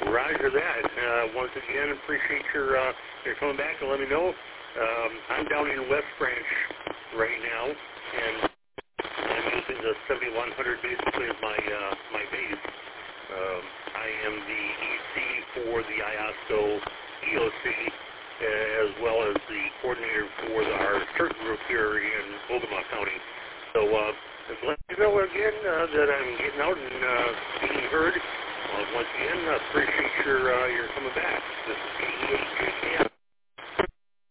Roger that. Once again, appreciate your coming back and let me know. I'm down in West Branch right now, and I'm using the 7100 basically as my base. I am the EC for the IOSCO EOC, as well as the coordinator for our CERT group here in Ogama County. So just let you know again that I'm getting out and being heard. Once again, appreciate your coming back. This is KEHJKM.